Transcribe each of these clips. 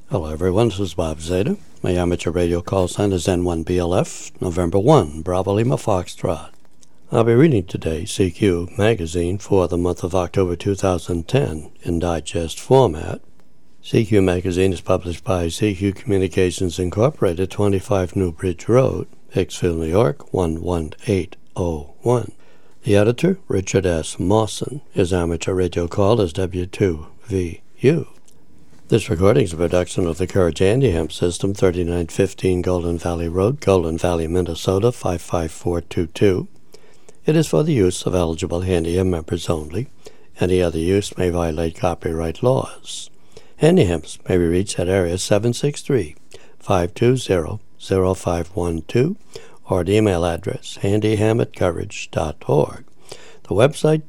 Hello everyone, this is Bob Zeta. My amateur radio call sign is N1BLF, November 1, Bravo Lima Foxtrot. I'll be reading today CQ Magazine for the month of October 2010 in digest format. CQ Magazine is published by CQ Communications Incorporated, 25 New Bridge Road, Hicksville, New York, 11801. The editor, Richard S. Mawson. His amateur radio call is W2VU. This recording is a production of the Courage Handy Hemp System, 3915 Golden Valley Road, Golden Valley, Minnesota, 55422. It is for the use of eligible Handy Hemp members only. Any other use may violate copyright laws. Handy Hemps may be reached at area 763-520-0512 or the email address handyham@courage.org. The website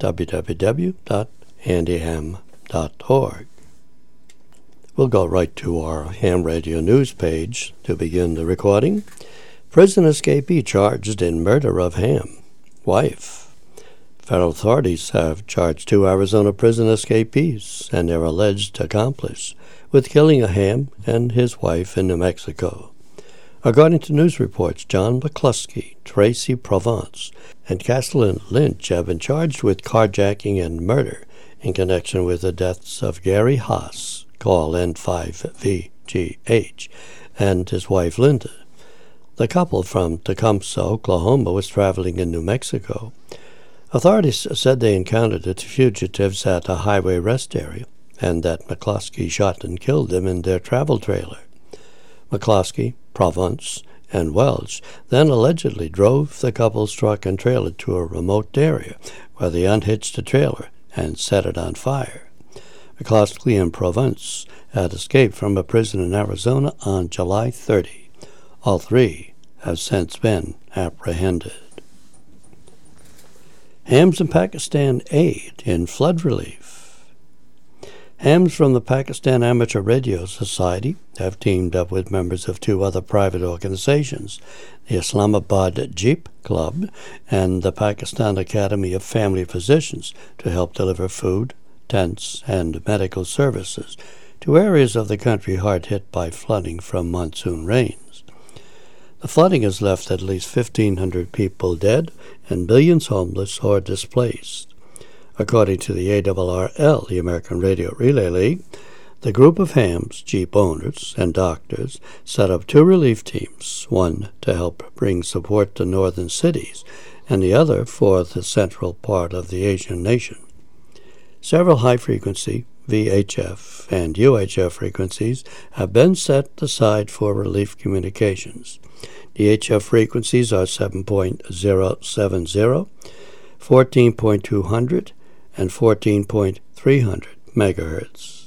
www.handyham.org. We'll go right to our ham radio news page to begin the recording. Prison escapee charged in murder of ham wife. Federal authorities have charged 2 Arizona prison escapees and their alleged accomplice with killing a ham and his wife in New Mexico. According to news reports, John McCluskey, Tracy Provence, and Castellan Lynch have been charged with carjacking and murder in connection with the deaths of Gary Haas, call N5VGH, and his wife Linda. The couple from Tecumseh, Oklahoma, was traveling in New Mexico. Authorities said they encountered the fugitives at a highway rest area and that McCluskey shot and killed them in their travel trailer. McCluskey, Provence, and Welch then allegedly drove the couple's truck and trailer to a remote area where they unhitched the trailer and set it on fire. McCluskey and Provence had escaped from a prison in Arizona on July 30. All three have since been apprehended. Hams in Pakistan aid in flood relief. Hams from the Pakistan Amateur Radio Society have teamed up with members of 2 other private organizations, the Islamabad Jeep Club and the Pakistan Academy of Family Physicians, to help deliver food, tents, and medical services to areas of the country hard hit by flooding from monsoon rains. The flooding has left at least 1,500 people dead and millions homeless or displaced. According to the ARRL, the American Radio Relay League, the group of hams, Jeep owners, and doctors set up 2 relief teams, one to help bring support to northern cities, and the other for the central part of the Asian nation. Several high-frequency VHF and UHF frequencies have been set aside for relief communications. The HF frequencies are 7.070, 14.200, and 14.300 megahertz.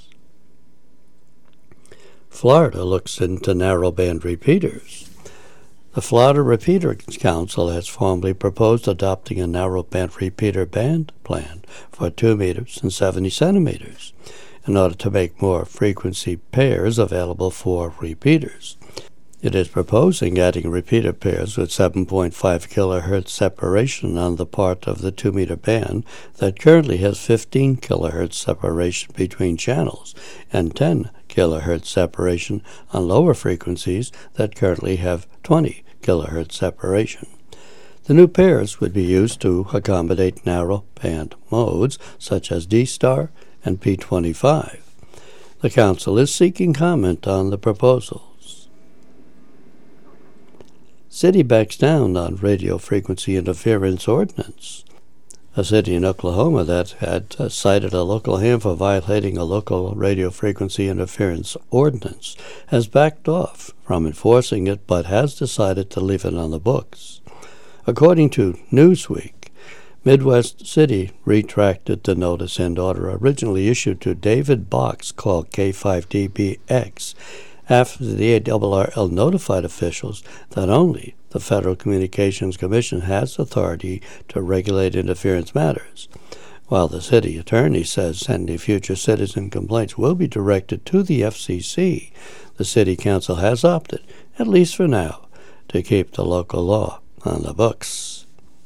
Florida looks into narrowband repeaters. The Florida Repeater Council has formally proposed adopting a narrowband repeater band plan for 2 meters and 70 centimeters in order to make more frequency pairs available for repeaters. It is proposing adding repeater pairs with 7.5 kilohertz separation on the part of the 2-meter band that currently has 15 kilohertz separation between channels and 10 kilohertz separation on lower frequencies that currently have 20 kilohertz separation. The new pairs would be used to accommodate narrow band modes such as D-Star and P25. The Council is seeking comment on the proposals. City backs down on radio frequency interference ordinance. A city in Oklahoma that had cited a local ham for violating a local radio frequency interference ordinance has backed off from enforcing it but has decided to leave it on the books. According to Newsweek, Midwest City retracted the notice and order originally issued to David Box called K5DBX after the ARRL notified officials that only the Federal Communications Commission has authority to regulate interference matters, while the city attorney says any future citizen complaints will be directed to the FCC. The City Council has opted, at least for now, to keep the local law on the books.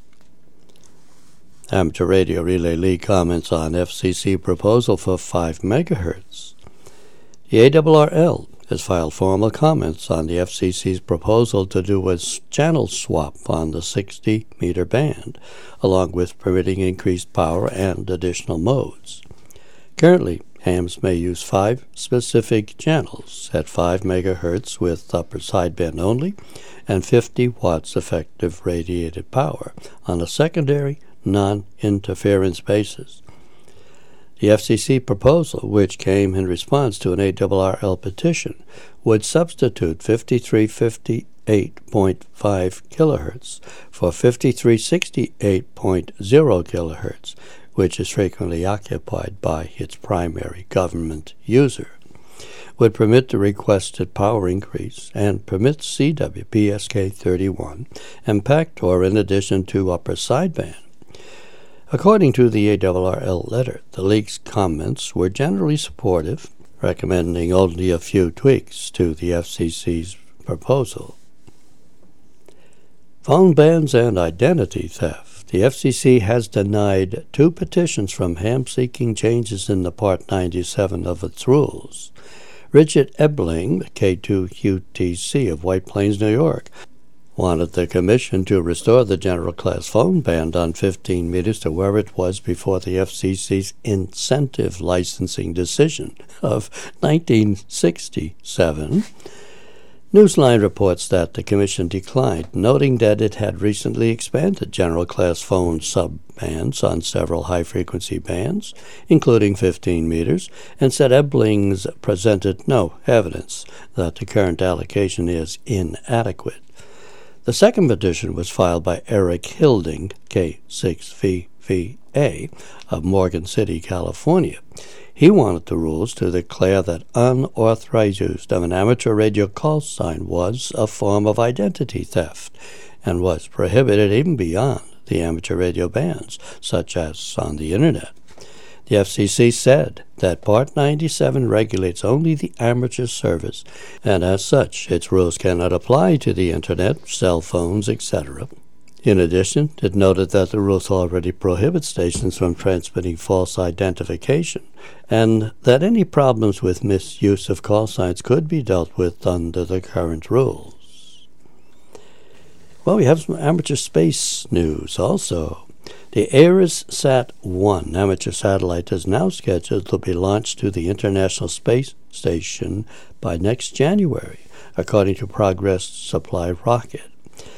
Amateur Radio Relay League comments on FCC proposal for 5 megahertz. The ARRL has filed formal comments on the FCC's proposal to do a channel swap on the 60-meter band, along with permitting increased power and additional modes. Currently, hams may use 5 specific channels at 5 megahertz with upper sideband only and 50 watts effective radiated power on a secondary, non-interference basis. The FCC proposal, which came in response to an ARRL petition, would substitute 5358.5 kilohertz for 5368.0 kilohertz, which is frequently occupied by its primary government user, would permit the requested power increase and permit CW PSK31 and PACTOR in addition to upper sideband. According to the ARRL letter, the league's comments were generally supportive, recommending only a few tweaks to the FCC's proposal. Phone bans and identity theft. The FCC has denied 2 petitions from ham seeking changes in the Part 97 of its rules. Richard Ebling, K2QTC of White Plains, New York, wanted the Commission to restore the general class phone band on 15 meters to where it was before the FCC's incentive licensing decision of 1967. Newsline reports that the Commission declined, noting that it had recently expanded general class phone subbands on several high-frequency bands, including 15 meters, and said Eblings presented no evidence that the current allocation is inadequate. The second petition was filed by Eric Hilding, K6VVA, of Morgan City, California. He wanted the rules to declare that unauthorized use of an amateur radio call sign was a form of identity theft and was prohibited even beyond the amateur radio bands, such as on the Internet. The FCC said that Part 97 regulates only the amateur service, and as such, its rules cannot apply to the Internet, cell phones, etc. In addition, it noted that the rules already prohibit stations from transmitting false identification, and that any problems with misuse of call signs could be dealt with under the current rules. Well, we have some amateur space news also. The ARISSat-1 amateur satellite is now scheduled to be launched to the International Space Station by next January, according to Progress Supply Rocket.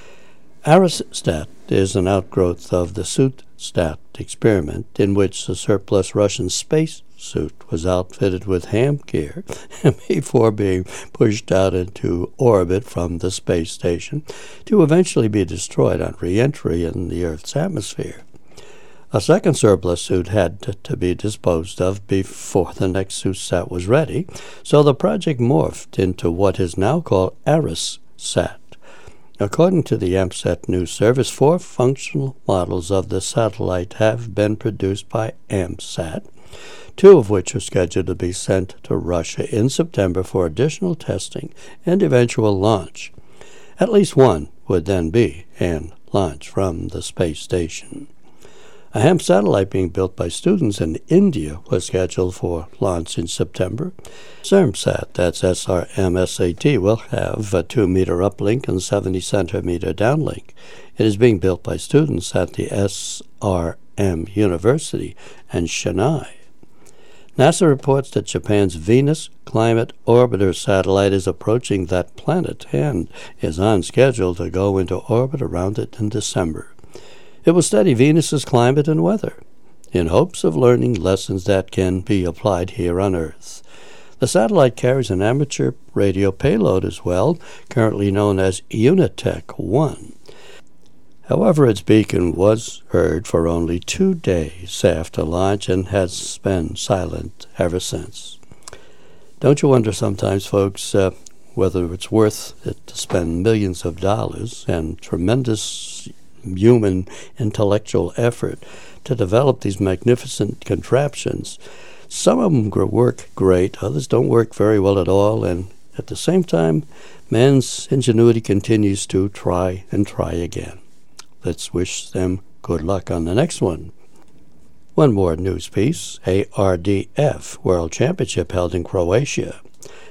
ARISSat is an outgrowth of the SuitSat experiment, in which the surplus Russian space suit was outfitted with ham gear before being pushed out into orbit from the space station to eventually be destroyed on re-entry in the Earth's atmosphere. A second surplus suit had to be disposed of before the next SuitSat was ready, so the project morphed into what is now called ARISSat. According to the AMSAT news service, 4 functional models of the satellite have been produced by AMSAT, 2 of which are scheduled to be sent to Russia in September for additional testing and eventual launch. At least one would then be and launch from the space station. A ham satellite being built by students in India was scheduled for launch in September. SRMSat, that's SRMSAT, will have a 2-meter uplink and 70-centimeter downlink. It is being built by students at the SRM University in Chennai. NASA reports that Japan's Venus Climate Orbiter satellite is approaching that planet and is on schedule to go into orbit around it in December. It will study Venus's climate and weather in hopes of learning lessons that can be applied here on Earth. The satellite carries an amateur radio payload as well, currently known as Unitech-1. However, its beacon was heard for only 2 days after launch and has been silent ever since. Don't you wonder sometimes, folks, whether it's worth it to spend millions of dollars and tremendous human intellectual effort to develop these magnificent contraptions? Some of them work great, others don't work very well at all, and at the same time, man's ingenuity continues to try and try again. Let's wish them good luck on the next one. One more news piece. ARDF World Championship held in Croatia.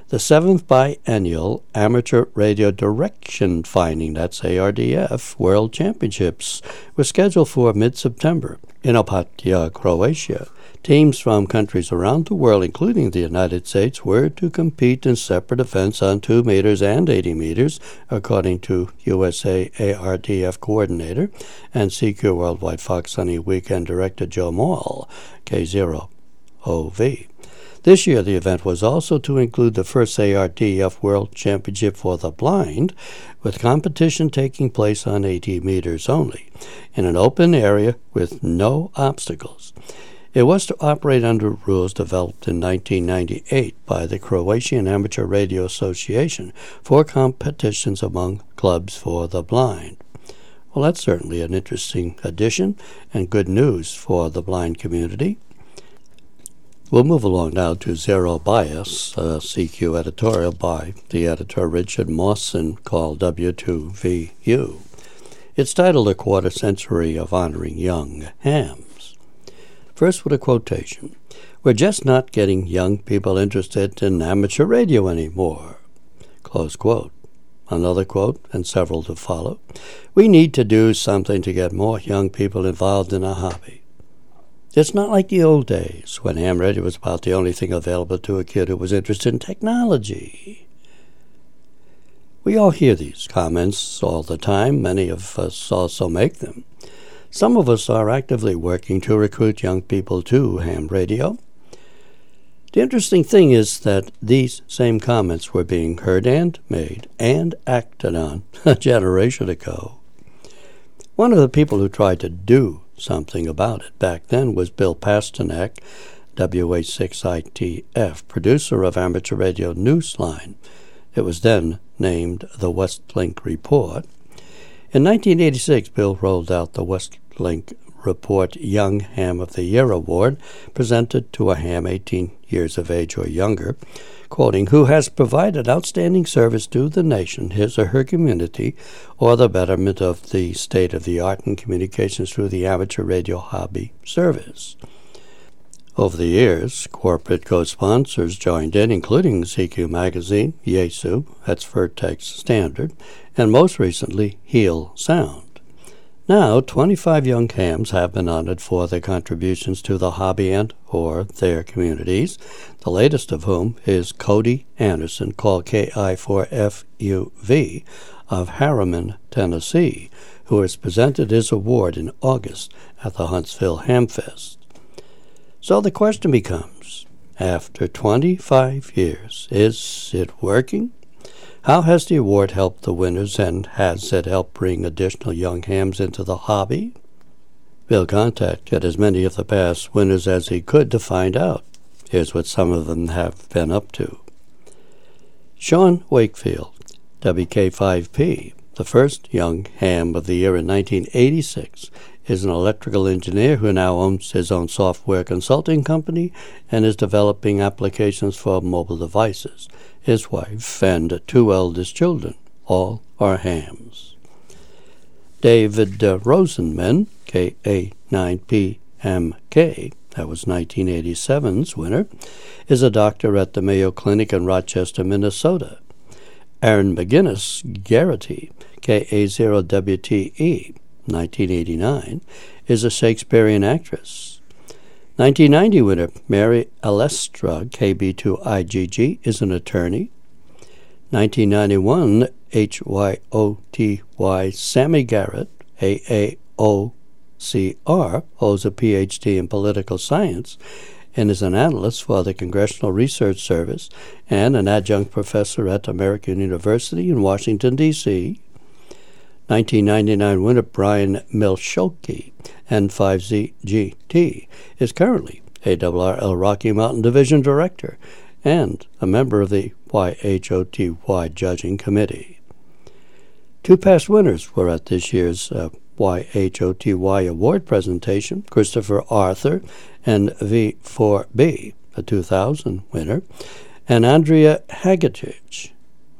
The 7th Biennial Amateur Radio Direction Finding, that's ARDF, World Championships were scheduled for mid-September in Opatija, Croatia. Teams from countries around the world, including the United States, were to compete in separate events on 2 meters and 80 meters, according to USA ARDF coordinator and CQ Worldwide Fox Sunny Weekend director Joe Maul, K0OV. This year, the event was also to include the first ARDF World Championship for the Blind, with competition taking place on 80 meters only, in an open area with no obstacles. It was to operate under rules developed in 1998 by the Croatian Amateur Radio Association for competitions among clubs for the blind. Well, that's certainly an interesting addition and good news for the blind community. We'll move along now to Zero Bias, a CQ editorial by the editor Richard Mawson called W2VU. It's titled A Quarter Century of Honoring Young Hams. First with a quotation. We're just not getting young people interested in amateur radio anymore. Close quote. Another quote, and several to follow. We need to do something to get more young people involved in our hobby. It's not like the old days, when ham radio was about the only thing available to a kid who was interested in technology. We all hear these comments all the time. Many of us also make them. Some of us are actively working to recruit young people to ham radio. The interesting thing is that these same comments were being heard and made and acted on a generation ago. One of the people who tried to do something about it back then was Bill Pasternak, WH6ITF, producer of Amateur Radio Newsline. It was then named the Westlink Report. In 1986, Bill rolled out the Westlink Report Young Ham of the Year Award, presented to a ham 18 years of age or younger, quoting, who has provided outstanding service to the nation, his or her community, or the betterment of the state-of-the-art in communications through the amateur radio hobby service. Over the years, corporate co-sponsors joined in, including CQ Magazine, Yaesu, that's Vertex Standard, and most recently, Heel Sound. Now, 25 young hams have been honored for their contributions to the hobby and or their communities, the latest of whom is Cody Anderson, called KI4FUV, of Harriman, Tennessee, who has presented his award in August at the Huntsville Hamfest. So the question becomes, after 25 years, is it working? How has the award helped the winners, and has it helped bring additional young hams into the hobby? Bill contacted as many of the past winners as he could to find out. Here's what some of them have been up to. Sean Wakefield, WK5P, the first young ham of the year in 1986, is an electrical engineer who now owns his own software consulting company and is developing applications for mobile devices. His wife and 2 eldest children, all are hams. David Rosenman, KA9PMK, that was 1987's winner, is a doctor at the Mayo Clinic in Rochester, Minnesota. Aaron McGinnis Garrity, KA0WTE, 1989, is a Shakespearean actress. 1990 winner Mary Alestra, KB2IGG, is an attorney. 1991 HYOTY Sammy Garrett, AAOCR, holds a Ph.D. in political science and is an analyst for the Congressional Research Service and an adjunct professor at American University in Washington, D.C. 1999 winner Brian Milshoki, N5ZGT, is currently ARRL Rocky Mountain Division Director and a member of the YHOTY Judging Committee. 2 past winners were at this year's YHOTY Award presentation, Christopher Arthur and V4B, a 2000 winner, and Andrea Hagatich,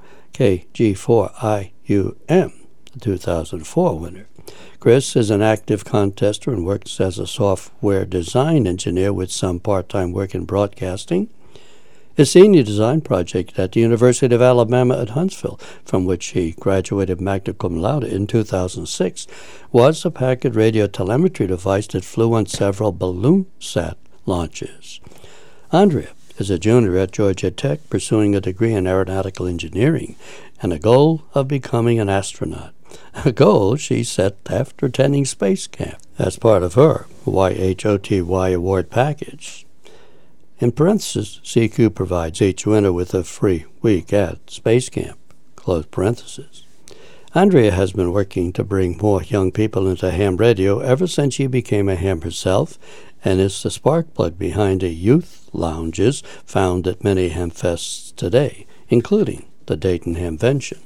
KG4IUM, 2004 winner. Chris is an active contester and works as a software design engineer with some part-time work in broadcasting. His senior design project at the University of Alabama at Huntsville, from which he graduated magna cum laude in 2006, was a packet radio telemetry device that flew on several BalloonSat launches. Andrea is a junior at Georgia Tech, pursuing a degree in aeronautical engineering and a goal of becoming an astronaut, a goal she set after attending space camp as part of her YHOTY award package. In parentheses, CQ provides each winner with a free week at space camp, close parentheses. Andrea has been working to bring more young people into ham radio ever since she became a ham herself, and is the spark plug behind the youth lounges found at many ham fests today, including the Dayton Hamvention.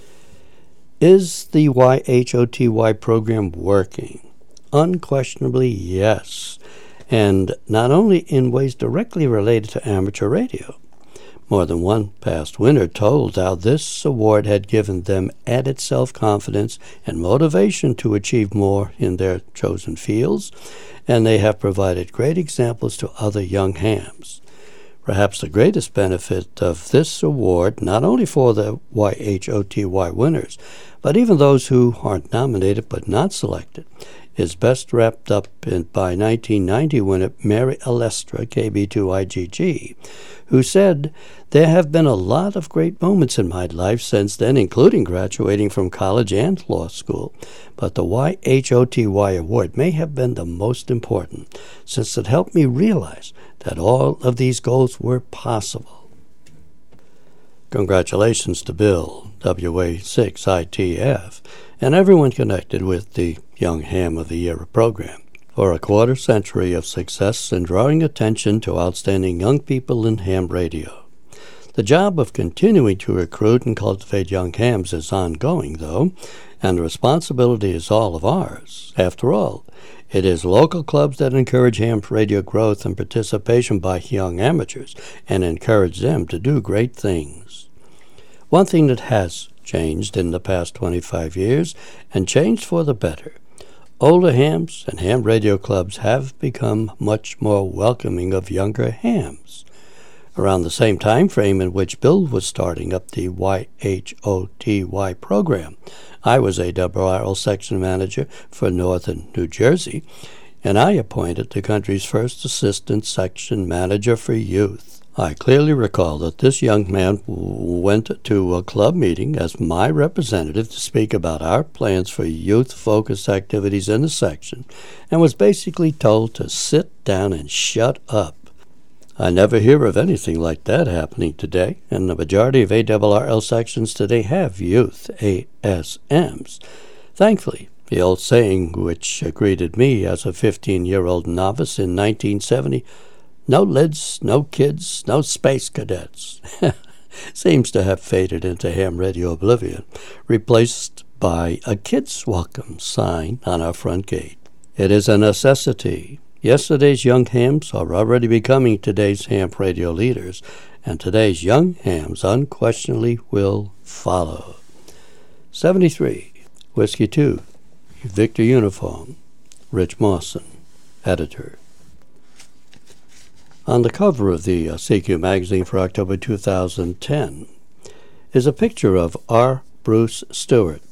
Is the YHOTY program working? Unquestionably, yes, and not only in ways directly related to amateur radio. More than one past winner told how this award had given them added self-confidence and motivation to achieve more in their chosen fields, and they have provided great examples to other young hams. Perhaps the greatest benefit of this award, not only for the YHOTY winners, but even those who aren't nominated but not selected, is best wrapped up by 1990 winner Mary Alestra, KB2IGG, who said, "There have been a lot of great moments in my life since then, including graduating from college and law school, but the YHOTY award may have been the most important, since it helped me realize that all of these goals were possible." Congratulations to Bill, WA6ITF, and everyone connected with the Young Ham of the Year program for a quarter-century of success in drawing attention to outstanding young people in ham radio. The job of continuing to recruit and cultivate young hams is ongoing, though, and the responsibility is all of ours. After all, it is local clubs that encourage ham radio growth and participation by young amateurs and encourage them to do great things. One thing that has changed in the past 25 years, and changed for the better, older hams and ham radio clubs have become much more welcoming of younger hams. Around the same time frame in which Bill was starting up the YHOTY program, I was ARRL section manager for Northern New Jersey, and I appointed the country's first assistant section manager for youth. I clearly recall that this young man went to a club meeting as my representative to speak about our plans for youth-focused activities in the section, and was basically told to sit down and shut up. I never hear of anything like that happening today, and the majority of ARRL sections today have youth ASMs. Thankfully, the old saying which greeted me as a 15-year-old novice in 1970, "No lids, no kids, no space cadets," seems to have faded into ham radio oblivion, replaced by a Kids Welcome sign on our front gate. It is a necessity. Yesterday's young hams are already becoming today's ham radio leaders, and today's young hams unquestionably will follow. 73, Whiskey 2, Victor Uniform, Rich Mawson, editor. On the cover of the CQ magazine for October 2010 is a picture of R. Bruce Stewart,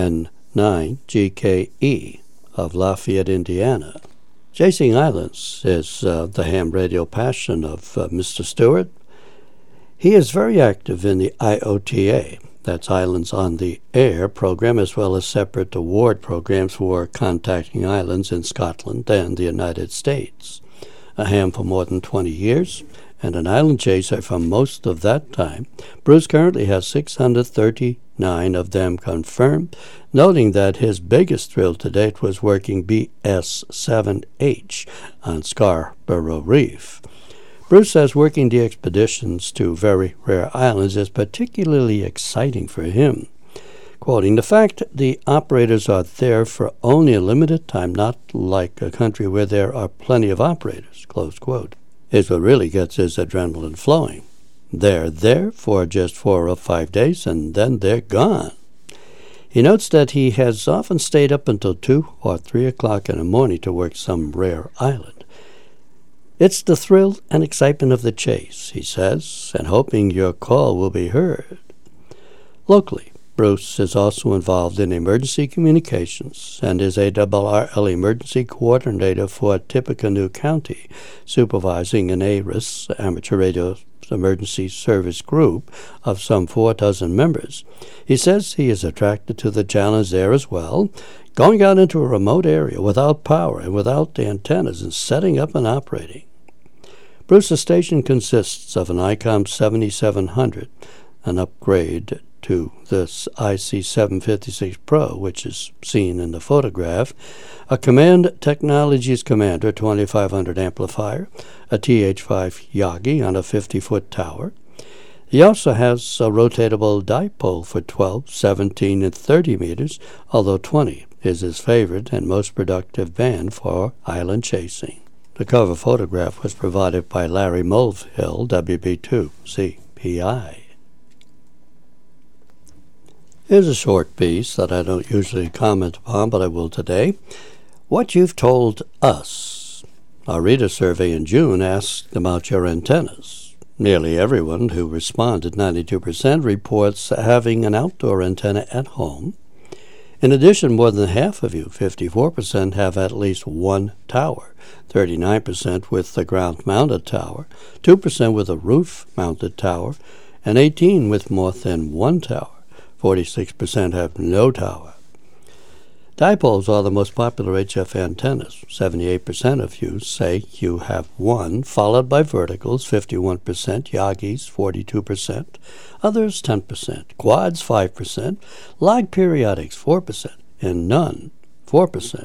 N9GKE, of Lafayette, Indiana. Chasing Islands is the ham radio passion of Mr. Stewart. He is very active in the IOTA, that's Islands on the Air program, as well as separate award programs for contacting islands in Scotland and the United States. A ham for more than 20 years, and an island chaser for most of that time, Bruce currently has 639 of them confirmed, noting that his biggest thrill to date was working BS-7H on Scarborough Reef. Bruce says working the expeditions to very rare islands is particularly exciting for him. Quoting, "The fact the operators are there for only a limited time, not like a country where there are plenty of operators," close quote, is what really gets his adrenaline flowing. They're there for just 4 or 5 days, and then they're gone. He notes that he has often stayed up until 2 or 3 o'clock in the morning to work some rare island. It's the thrill and excitement of the chase, he says, and hoping your call will be heard. Locally, Bruce is also involved in emergency communications and is a RRL emergency coordinator for Tippecanoe County, supervising an ARIS, Amateur Radio Emergency Service group of some 4 members. He says he is attracted to the challenge there as well, going out into a remote area without power and without the antennas and setting up and operating. Bruce's station consists of an ICOM 7700, an upgrade to this IC756 Pro, which is seen in the photograph, a Command Technologies Commander 2500 amplifier, a TH5 Yagi on a 50-foot tower. He also has a rotatable dipole for 12, 17, and 30 meters, although 20 is his favorite and most productive band for island chasing. The cover photograph was provided by Larry Mulvihill, WB2 CPI. Here's a short piece that I don't usually comment upon, but I will today. What you've told us. Our reader survey in June asked about your antennas. Nearly everyone who responded, 92%, reports having an outdoor antenna at home. In addition, more than half of you, 54%, have at least one tower, 39% with the ground-mounted tower, 2% with a roof-mounted tower, and 18% with more than one tower. 46% have no tower. Dipoles are the most popular HF antennas. 78% of you say you have one, followed by verticals, 51%, Yagis, 42%, others, 10%, quads, 5%, log periodics, 4%, and none, 4%.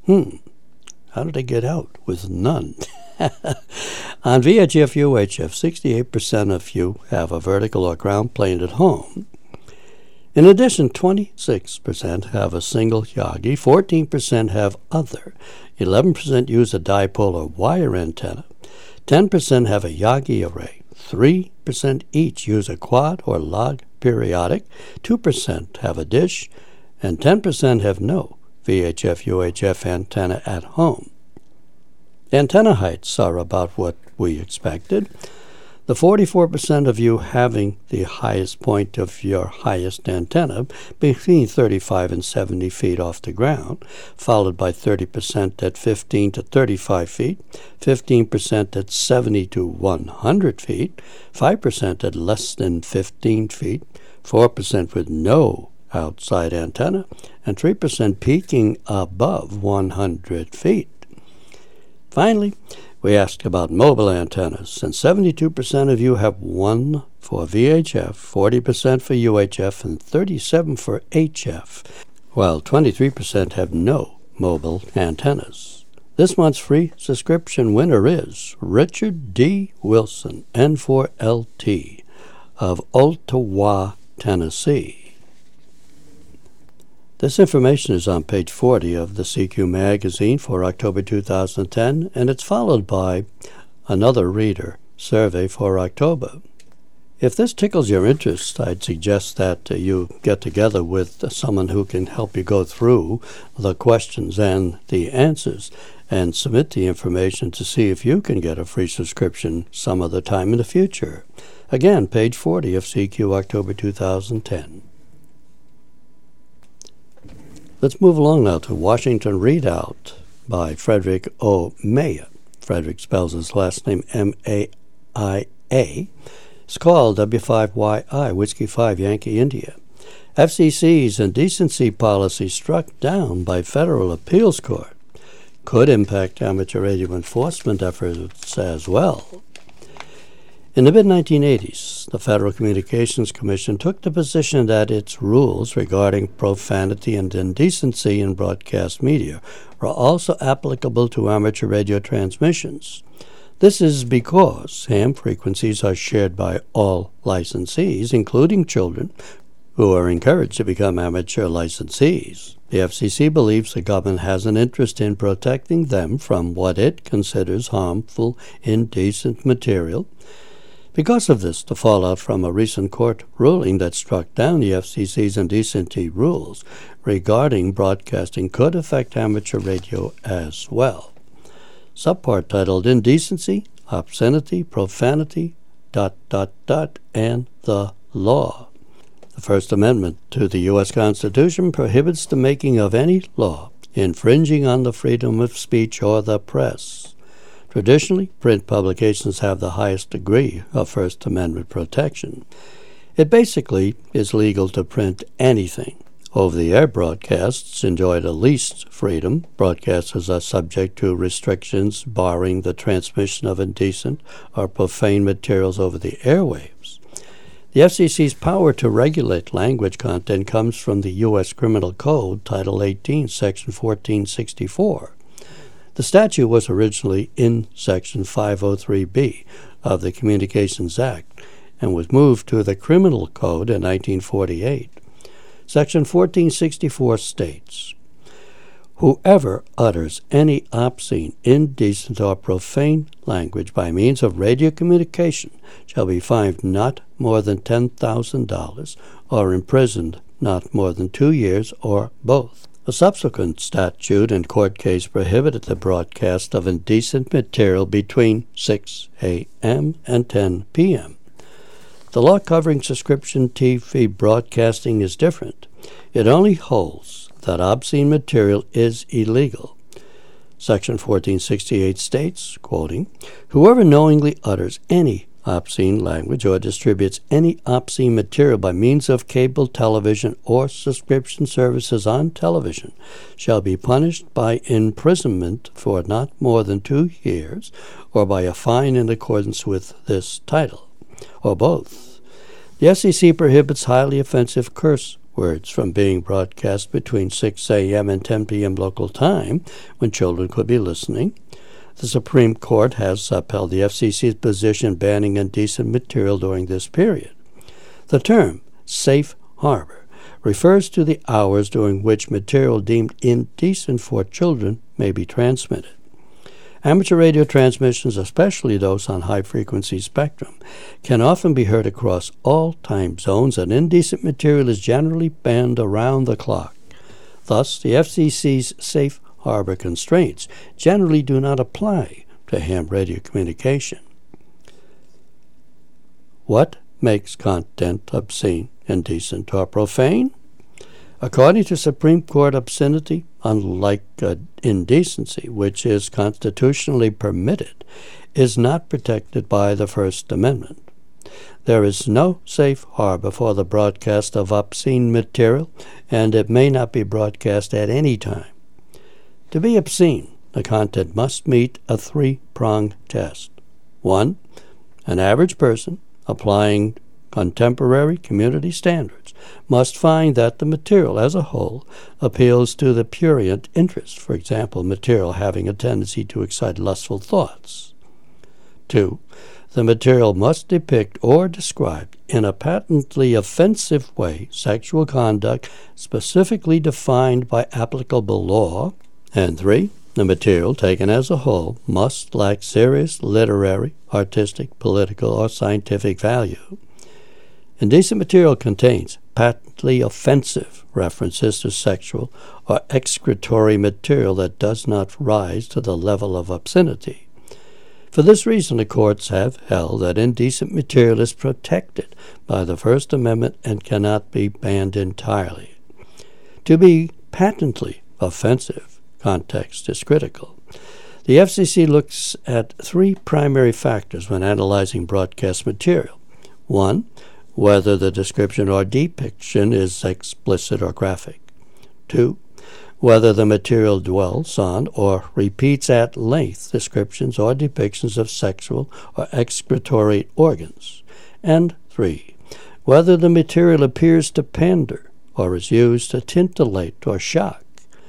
How did they get out with none? On VHF UHF, 68% of you have a vertical or ground plane at home. In addition, 26% have a single Yagi, 14% have other, 11% use a dipole or wire antenna, 10% have a Yagi array, 3% each use a quad or log periodic, 2% have a dish, and 10% have no VHF UHF antenna at home. Antenna heights are about what we expected. The 44% of you having the highest point of your highest antenna between 35 and 70 feet off the ground, followed by 30% at 15 to 35 feet, 15% at 70 to 100 feet, 5% at less than 15 feet, 4% with no outside antenna, and 3% peaking above 100 feet. Finally, we asked about mobile antennas, and 72% of you have one for VHF, 40% for UHF, and 37% for HF, while 23% have no mobile antennas. This month's free subscription winner is Richard D. Wilson, N4LT, of Ottawa, Tennessee. This information is on page 40 of the CQ magazine for October 2010, and it's followed by another reader survey for October. If this tickles your interest, I'd suggest that you get together with someone who can help you go through the questions and the answers and submit the information to see if you can get a free subscription some other time in the future. Again, page 40 of CQ October 2010. Let's move along now to Washington Readout by Frederick O. Maya. Frederick spells his last name M-A-I-A. It's called W5YI, Whiskey 5, Yankee India. FCC's indecency policy struck down by federal appeals court could impact amateur radio enforcement efforts as well. In the mid-1980s, the Federal Communications Commission took the position that its rules regarding profanity and indecency in broadcast media were also applicable to amateur radio transmissions. This is because ham frequencies are shared by all licensees, including children, who are encouraged to become amateur licensees. The FCC believes the government has an interest in protecting them from what it considers harmful, indecent material. Because of this, the fallout from a recent court ruling that struck down the FCC's indecency rules regarding broadcasting could affect amateur radio as well. subpart titled Indecency, Obscenity, Profanity, ... and the Law. The First Amendment to the U.S. Constitution prohibits the making of any law infringing on the freedom of speech or the press. Traditionally, print publications have the highest degree of First Amendment protection. It basically is legal to print anything. Over-the-air broadcasts enjoy the least freedom. Broadcasters are subject to restrictions barring the transmission of indecent or profane materials over the airwaves. The FCC's power to regulate language content comes from the U.S. Criminal Code, Title 18, Section 1464. The statute was originally in Section 503B of the Communications Act and was moved to the Criminal Code in 1948. Section 1464 states, "Whoever utters any obscene, indecent, or profane language by means of radio communication shall be fined not more than $10,000 or imprisoned not more than 2 years or both." A subsequent statute and court case prohibited the broadcast of indecent material between 6 a.m. and 10 p.m. The law covering subscription TV broadcasting is different. It only holds that obscene material is illegal. Section 1468 states, quoting, "Whoever knowingly utters any obscene language or distributes any obscene material by means of cable television or subscription services on television shall be punished by imprisonment for not more than 2 years or by a fine in accordance with this title, or both." The FCC prohibits highly offensive curse words from being broadcast between 6 a.m. and 10 p.m. local time when children could be listening. The Supreme Court has upheld the FCC's position banning indecent material during this period. The term safe harbor refers to the hours during which material deemed indecent for children may be transmitted. Amateur radio transmissions, especially those on high-frequency spectrum, can often be heard across all time zones, and indecent material is generally banned around the clock. Thus, the FCC's safe harbor constraints generally do not apply to ham radio communication. What makes content obscene, indecent, or profane? According to Supreme Court, obscenity, unlike indecency, which is constitutionally permitted, is not protected by the First Amendment. There is no safe harbor for the broadcast of obscene material, and it may not be broadcast at any time. To be obscene, the content must meet a three-pronged test. 1. An average person, applying contemporary community standards, must find that the material as a whole appeals to the prurient interest, for example, material having a tendency to excite lustful thoughts. 2. The material must depict or describe in a patently offensive way sexual conduct specifically defined by applicable law. And 3. The material, taken as a whole, must lack serious literary, artistic, political, or scientific value. Indecent material contains patently offensive references to sexual or excretory material that does not rise to the level of obscenity. For this reason, the courts have held that indecent material is protected by the First Amendment and cannot be banned entirely. To be patently offensive, context is critical. The FCC looks at three primary factors when analyzing broadcast material. 1. Whether the description or depiction is explicit or graphic. 2. Whether the material dwells on or repeats at length descriptions or depictions of sexual or excretory organs. And 3. Whether the material appears to pander or is used to titillate or shock.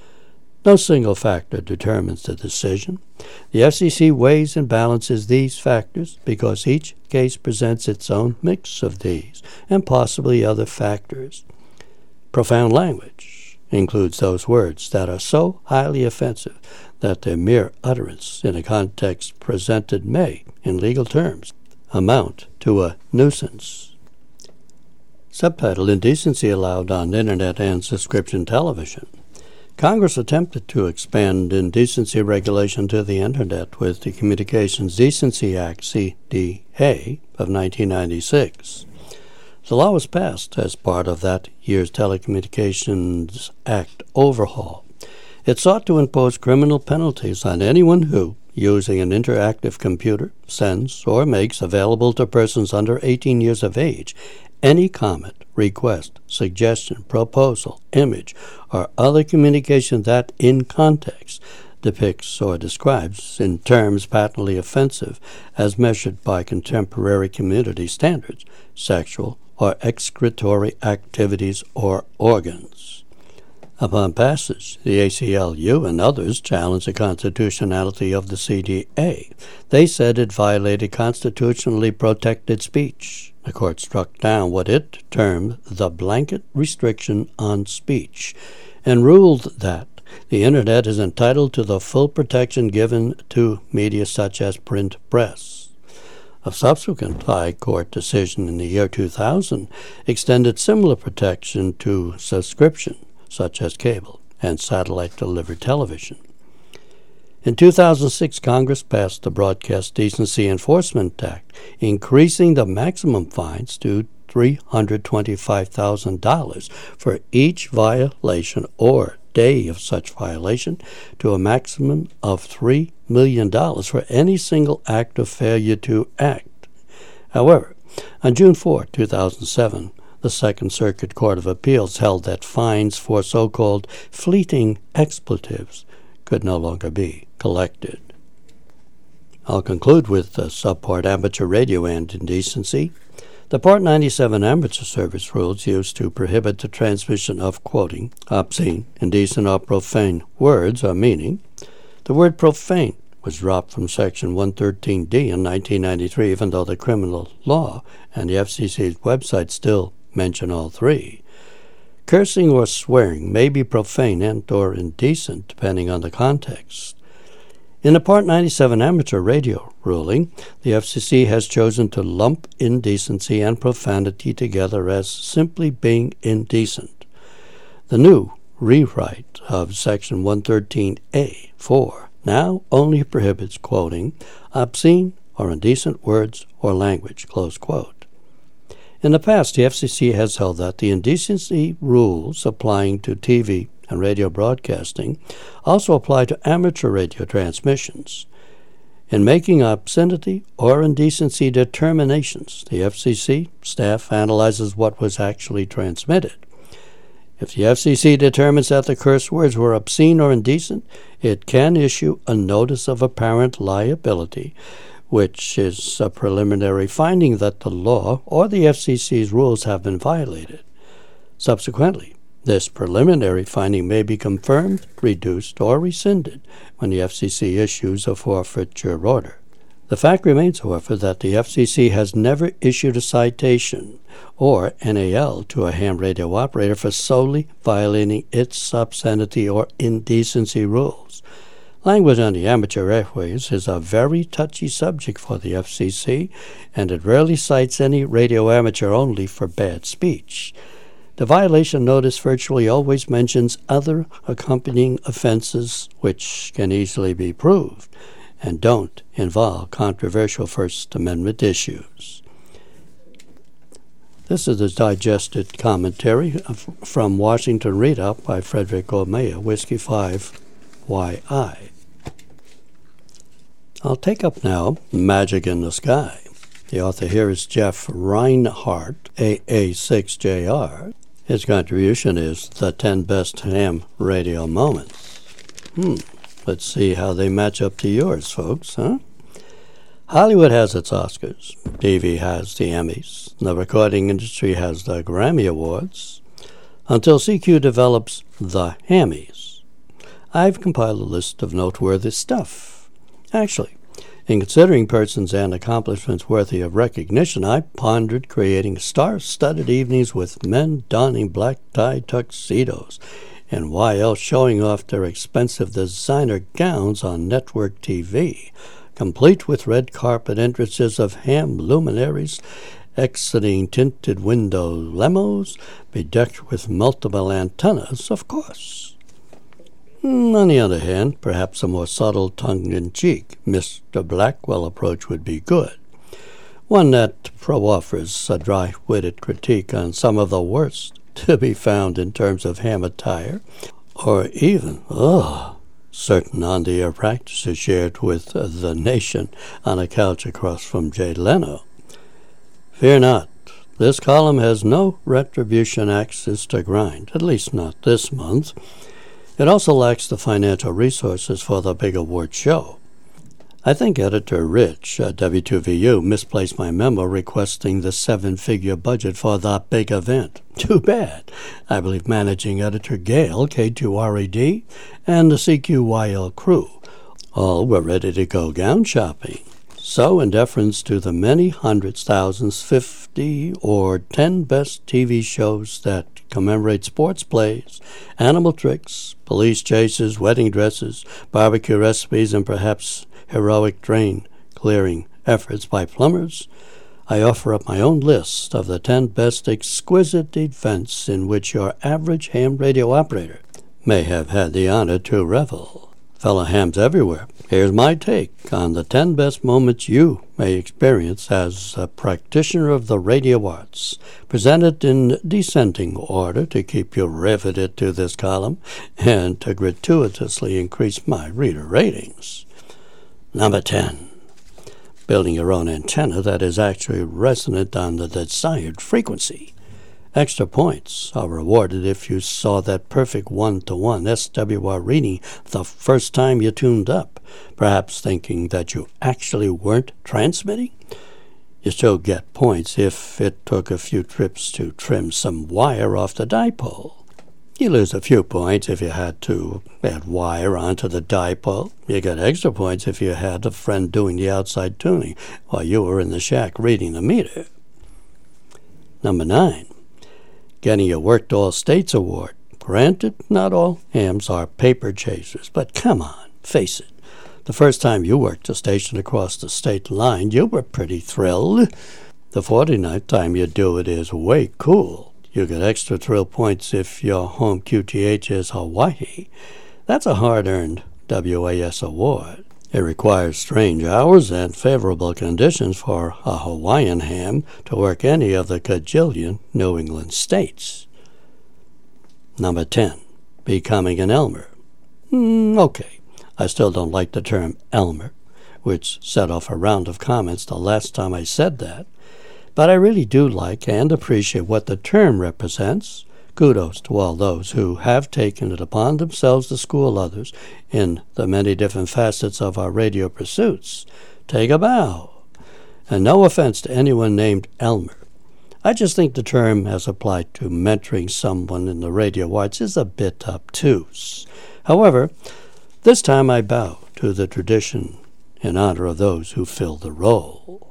No single factor determines the decision. The FCC weighs and balances these factors because each case presents its own mix of these and possibly other factors. Profound language includes those words that are so highly offensive that their mere utterance in a context presented may, in legal terms, amount to a nuisance. Subtitle: Indecency Allowed on Internet and Subscription Television. Congress attempted to expand indecency regulation to the Internet with the Communications Decency Act, CDA, of 1996. The law was passed as part of that year's Telecommunications Act overhaul. It sought to impose criminal penalties on anyone who, using an interactive computer, sends or makes available to persons under 18 years of age any comment, request, suggestion, proposal, image, or other communication that, in context, depicts or describes in terms patently offensive as measured by contemporary community standards, sexual or excretory activities or organs. Upon passage, the ACLU and others challenged the constitutionality of the CDA. They said it violated constitutionally protected speech. The court struck down what it termed the blanket restriction on speech and ruled that the Internet is entitled to the full protection given to media such as print press. A subsequent high court decision in the year 2000 extended similar protection to subscription, such as cable and satellite-delivered television. In 2006, Congress passed the Broadcast Decency Enforcement Act, increasing the maximum fines to $325,000 for each violation or day of such violation to a maximum of $3 million for any single act of failure to act. However, on June 4, 2007, the Second Circuit Court of Appeals held that fines for so-called fleeting expletives could no longer be collected. I'll conclude with the subpart amateur radio and indecency. The Part 97 amateur service rules used to prohibit the transmission of, quoting, obscene, indecent, or profane words or meaning. The word profane was dropped from Section 113D in 1993, even though the criminal law and the FCC's website still mention all three. Cursing or swearing may be profane and or indecent, depending on the context. In the Part 97 amateur radio ruling, the FCC has chosen to lump indecency and profanity together as simply being indecent. The new rewrite of Section 113A.4 now only prohibits quoting obscene or indecent words or language, close quote. In the past, the FCC has held that the indecency rules applying to TV and radio broadcasting also apply to amateur radio transmissions. In making obscenity or indecency determinations, the FCC staff analyzes what was actually transmitted. If the FCC determines that the curse words were obscene or indecent, it can issue a notice of apparent liability, which is a preliminary finding that the law or the FCC's rules have been violated. Subsequently, this preliminary finding may be confirmed, reduced, or rescinded when the FCC issues a forfeiture order. The fact remains, however, that the FCC has never issued a citation or NAL to a ham radio operator for solely violating its obscenity or indecency rules. Language on the amateur airwaves is a very touchy subject for the FCC, and it rarely cites any radio amateur only for bad speech. The violation notice virtually always mentions other accompanying offenses which can easily be proved and don't involve controversial First Amendment issues. This is a digested commentary from Washington Readout by Frederick Omea, Whiskey 5 YI. I'll take up now Magic in the Sky. The author here is Jeff Reinhardt, AA6JR. His contribution is The 10 Best Ham Radio Moments. Let's see how they match up to yours, folks, huh? Hollywood has its Oscars. TV has the Emmys. The recording industry has the Grammy Awards. Until CQ develops the Hammies. I've compiled a list of noteworthy stuff. Actually, in considering persons and accomplishments worthy of recognition, I pondered creating star-studded evenings with men donning black tie tuxedos and YL showing off their expensive designer gowns on network TV, complete with red carpet entrances of ham luminaries, exiting tinted window lemos, bedecked with multiple antennas, of course. On the other hand, perhaps a more subtle tongue-in-cheek Mr. Blackwell approach would be good. One that offers a dry-witted critique on some of the worst to be found in terms of ham attire, or even, certain on-the-air practices shared with the nation on a couch across from Jay Leno. Fear not, this column has no retribution axes to grind, at least not this month. It also lacks the financial resources for the big award show. I think Editor Rich at W2VU misplaced my memo requesting the 7-figure budget for that big event. Too bad. I believe Managing Editor Gail, K2RED, and the CQYL crew all were ready to go gown shopping. So, in deference to the many hundreds, thousands, 50 or 10 best TV shows that commemorate sports plays, animal tricks, police chases, wedding dresses, barbecue recipes, and perhaps heroic drain-clearing efforts by plumbers, I offer up my own list of the 10 best exquisite events in which your average ham radio operator may have had the honor to revel. Fellow hams everywhere, here's my take on the 10 best moments you may experience as a practitioner of the radio arts, presented in descending order to keep you riveted to this column and to gratuitously increase my reader ratings. Number 10. Building your own antenna that is actually resonant on the desired frequency. Extra points are rewarded if you saw that perfect 1-to-1 SWR reading the first time you tuned up, perhaps thinking that you actually weren't transmitting. You still get points if it took a few trips to trim some wire off the dipole. You lose a few points if you had to add wire onto the dipole. You get extra points if you had a friend doing the outside tuning while you were in the shack reading the meter. Number 9. Getting your Worked All States award. Granted, not all hams are paper chasers, but come on, face it. The first time you worked a station across the state line, you were pretty thrilled. The 49th time you do it is way cool. You get extra thrill points if your home QTH is Hawaii. That's a hard-earned WAS award. It requires strange hours and favorable conditions for a Hawaiian ham to work any of the cajillion New England states. Number 10. Becoming an Elmer. Okay, I still don't like the term Elmer, which set off a round of comments the last time I said that. But I really do like and appreciate what the term represents. Kudos to all those who have taken it upon themselves to school others in the many different facets of our radio pursuits. Take a bow. And no offense to anyone named Elmer. I just think the term as applied to mentoring someone in the radio arts is a bit obtuse. However, this time I bow to the tradition in honor of those who fill the role.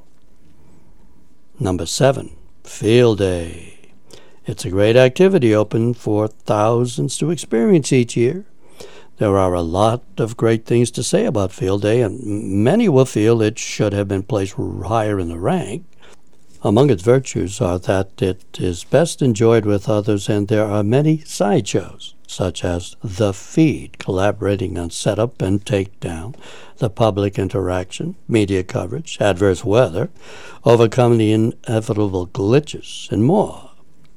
Number 7, Field Day. It's a great activity open for thousands to experience each year. There are a lot of great things to say about Field Day, and many will feel it should have been placed higher in the rank. Among its virtues are that it is best enjoyed with others, and there are many sideshows, such as The Feed, collaborating on setup and takedown, the public interaction, media coverage, adverse weather, overcoming the inevitable glitches, and more.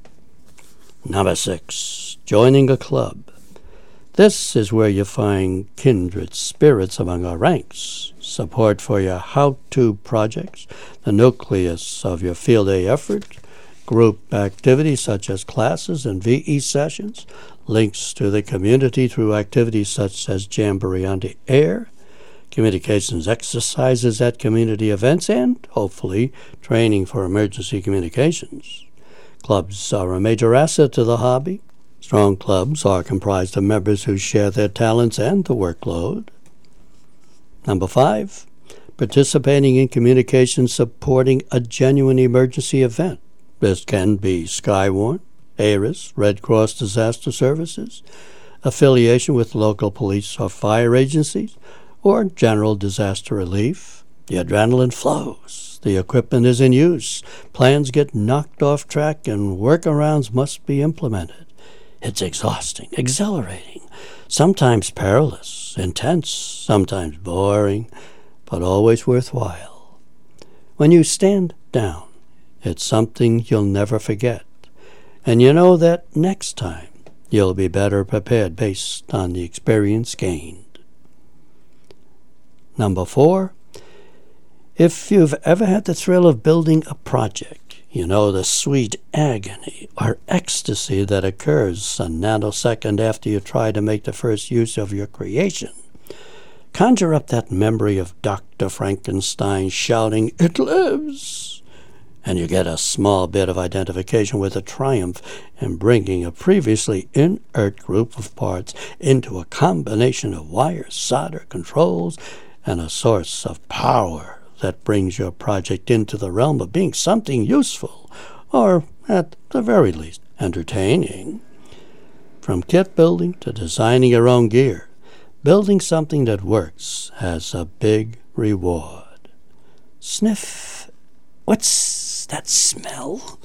Number 6, joining a club. This is where you find kindred spirits among our ranks, support for your how-to projects, the nucleus of your field day effort, group activities such as classes and VE sessions, links to the community through activities such as Jamboree on the Air, communications exercises at community events, and, hopefully, training for emergency communications. Clubs are a major asset to the hobby. Strong clubs are comprised of members who share their talents and the workload. Number 5, participating in communications supporting a genuine emergency event. This can be Skywarn, ARIS, Red Cross Disaster Services, affiliation with local police or fire agencies, or general disaster relief. The adrenaline flows. The equipment is in use. Plans get knocked off track and workarounds must be implemented. It's exhausting, exhilarating, Sometimes perilous, intense, sometimes boring, but always worthwhile. When you stand down, it's something you'll never forget, and you know that next time you'll be better prepared based on the experience gained. Number 4, if you've ever had the thrill of building a project, you know the sweet agony or ecstasy that occurs a nanosecond after you try to make the first use of your creation. Conjure up that memory of Dr. Frankenstein shouting, "It lives!" And you get a small bit of identification with the triumph in bringing a previously inert group of parts into a combination of wires, solder, controls, and a source of power that brings your project into the realm of being something useful, or at the very least entertaining. From kit building to designing your own gear, building something that works has a big reward. Sniff. What's that smell?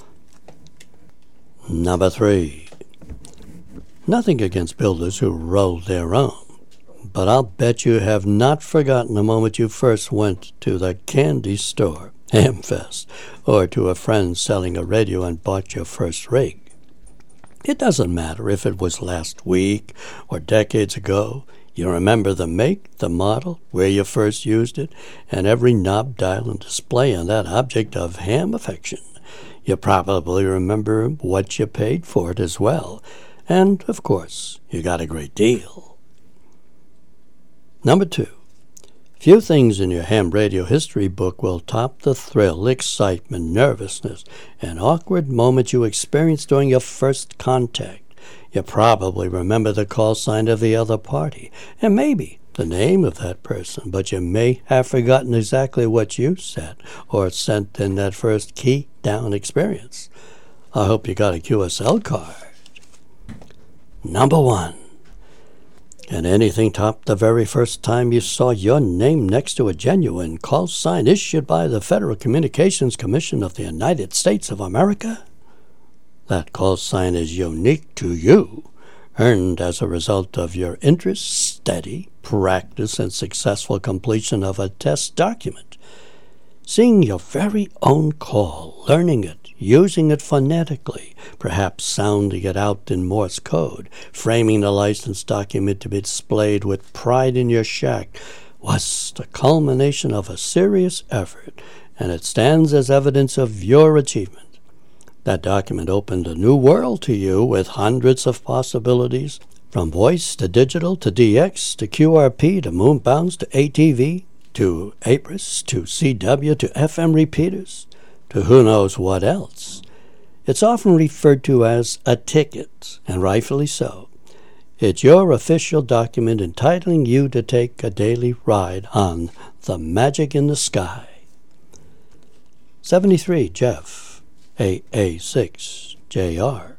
Number 3. Nothing against builders who roll their own, but I'll bet you have not forgotten the moment you first went to the candy store, Hamfest, or to a friend selling a radio and bought your first rig. It doesn't matter if it was last week or decades ago. You remember the make, the model, where you first used it, and every knob, dial, and display on that object of ham affection. You probably remember what you paid for it as well, and, of course, you got a great deal. Number 2. Few things in your ham radio history book will top the thrill, excitement, nervousness, and awkward moment you experienced during your first contact. You probably remember the call sign of the other party, and maybe the name of that person, but you may have forgotten exactly what you said or sent in that first key-down experience. I hope you got a QSL card. Number 1. Can anything top the very first time you saw your name next to a genuine call sign issued by the Federal Communications Commission of the United States of America? That call sign is unique to you, earned as a result of your interest, steady practice, and successful completion of a test document. Seeing your very own call, learning it, using it phonetically, perhaps sounding it out in Morse code, framing the license document to be displayed with pride in your shack, was the culmination of a serious effort, and it stands as evidence of your achievement. That document opened a new world to you with hundreds of possibilities, from voice to digital to DX to QRP to moonbounds to ATV to APRIS to CW to FM repeaters to who knows what else. It's often referred to as a ticket, and rightfully so. It's your official document entitling you to take a daily ride on the magic in the sky. 73 Jeff, AA6JR.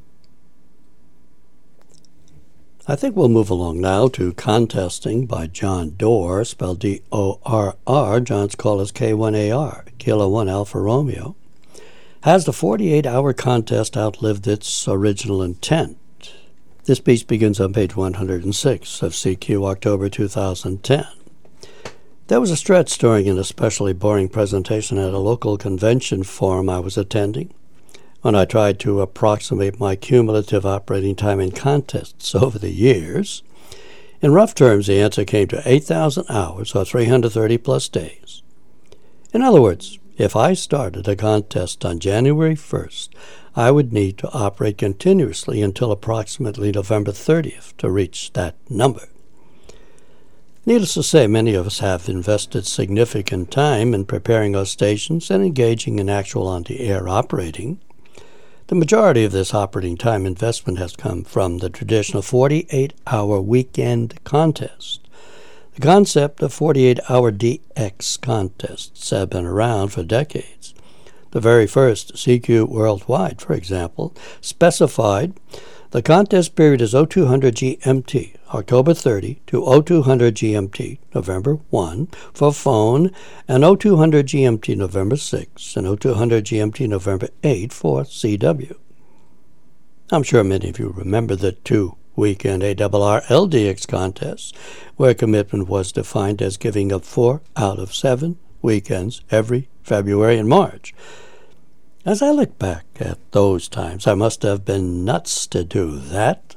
I think we'll move along now to Contesting by John Dorr, spelled D-O-R-R. John's call is K1AR, Kilo 1 Alpha Romeo. Has the 48-hour contest outlived its original intent? This piece begins on page 106 of CQ, October 2010. There was a stretch during an especially boring presentation at a local convention forum I was attending, when I tried to approximate my cumulative operating time in contests over the years. In rough terms, the answer came to 8,000 hours, or 330 plus days. In other words, if I started a contest on January 1st, I would need to operate continuously until approximately November 30th to reach that number. Needless to say, many of us have invested significant time in preparing our stations and engaging in actual on-the-air operating. The majority of this operating time investment has come from the traditional 48-hour weekend contest. The concept of 48-hour DX contests have been around for decades. The very first CQ Worldwide, for example, specified the contest period is 0200 GMT, October 30, to 0200 GMT, November 1, for phone, and 0200 GMT, November 6, and 0200 GMT, November 8 for CW. I'm sure many of you remember the two weekend ARRL DX contests, where commitment was defined as giving up 4 out of 7 weekends every February and March. As I look back at those times, I must have been nuts to do that.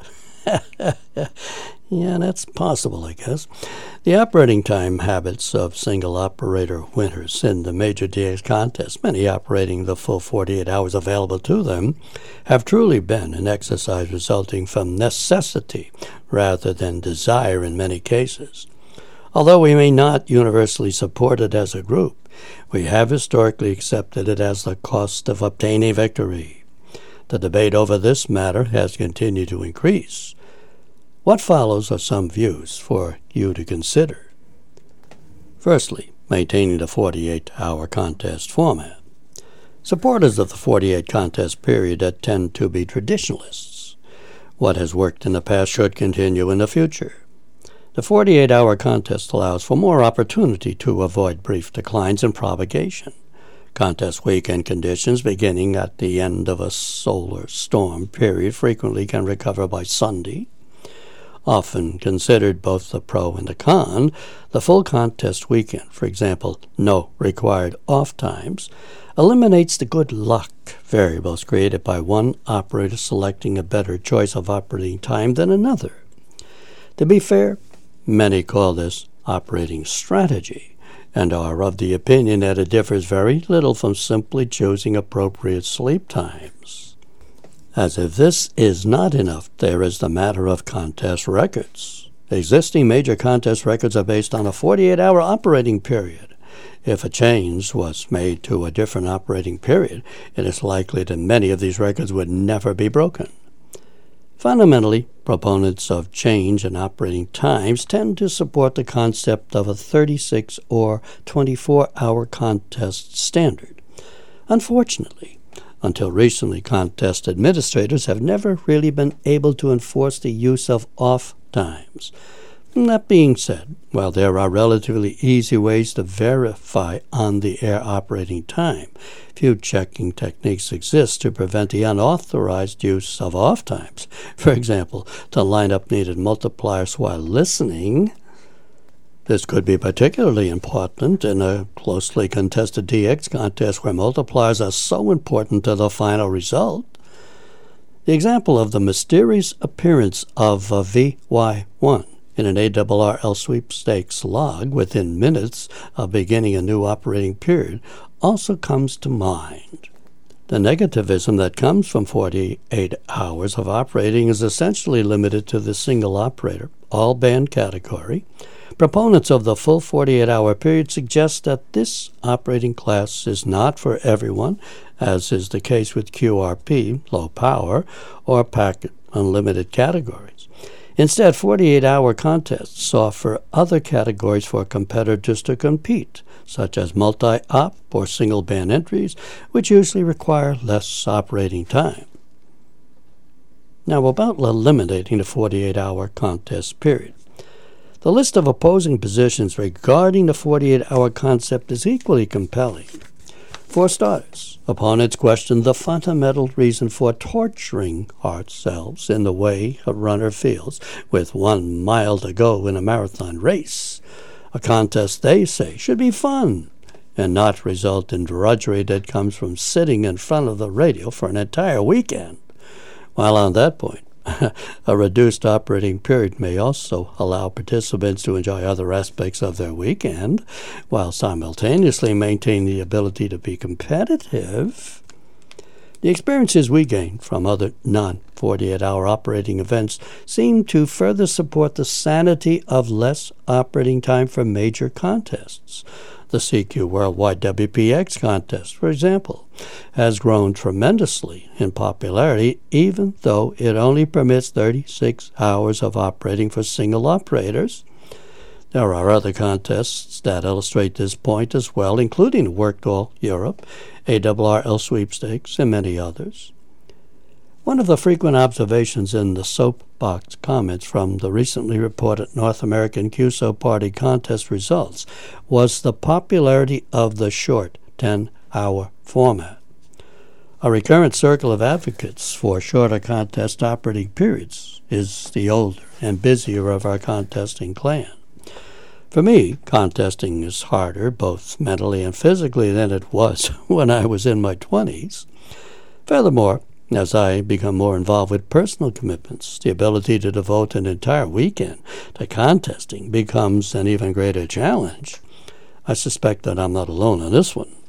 Yeah, that's possible, I guess. The operating time habits of single-operator winners in the major DX contests, many operating the full 48 hours available to them, have truly been an exercise resulting from necessity rather than desire in many cases. Although we may not universally support it as a group, we have historically accepted it as the cost of obtaining victory. The debate over this matter has continued to increase. What follows are some views for you to consider. Firstly, maintaining the 48-hour contest format. Supporters of the 48 contest period tend to be traditionalists. What has worked in the past should continue in the future. The 48-hour contest allows for more opportunity to avoid brief declines in propagation. Contest weekend conditions beginning at the end of a solar storm period frequently can recover by Sunday. Often considered both the pro and the con, the full contest weekend, for example, no required off times, eliminates the good luck variables created by one operator selecting a better choice of operating time than another. To be fair, many call this operating strategy and are of the opinion that it differs very little from simply choosing appropriate sleep times. As if this is not enough, there is the matter of contest records. Existing major contest records are based on a 48-hour operating period. If a change was made to a different operating period, it is likely that many of these records would never be broken. Fundamentally, proponents of change in operating times tend to support the concept of a 36 or 24-hour contest standard. Unfortunately, until recently, contest administrators have never really been able to enforce the use of off times. That being said, while there are relatively easy ways to verify on-the-air operating time, few checking techniques exist to prevent the unauthorized use of off times. For example, to line up needed multipliers while listening. This could be particularly important in a closely contested DX contest where multipliers are so important to the final result. The example of the mysterious appearance of a VY1 in an ARRL sweepstakes log within minutes of beginning a new operating period also comes to mind. The negativism that comes from 48 hours of operating is essentially limited to the single operator, all band category. Proponents of the full 48-hour period suggest that this operating class is not for everyone, as is the case with QRP, low power, or packet unlimited categories. Instead, 48-hour contests offer other categories for competitors to compete, such as multi-op or single-band entries, which usually require less operating time. Now, about eliminating the 48-hour contest period. The list of opposing positions regarding the 48-hour concept is equally compelling. For starters, opponents question the fundamental reason for torturing ourselves in the way a runner feels with 1 mile to go in a marathon race. A contest, they say, should be fun and not result in drudgery that comes from sitting in front of the radio for an entire weekend. While on that point, a reduced operating period may also allow participants to enjoy other aspects of their weekend while simultaneously maintain the ability to be competitive. The experiences we gain from other non-48-hour operating events seem to further support the sanity of less operating time for major contests. The CQ Worldwide WPX contest, for example, has grown tremendously in popularity even though it only permits 36 hours of operating for single operators. There are other contests that illustrate this point as well, including WorkGoal Europe, ARRL Sweepstakes, and many others. One of the frequent observations in the soapbox comments from the recently reported North American QSO Party contest results was the popularity of the short 10-hour format. A recurrent circle of advocates for shorter contest operating periods is the older and busier of our contesting clan. For me, contesting is harder, both mentally and physically, than it was when I was in my 20s. Furthermore, as I become more involved with personal commitments, the ability to devote an entire weekend to contesting becomes an even greater challenge. I suspect that I'm not alone on this one.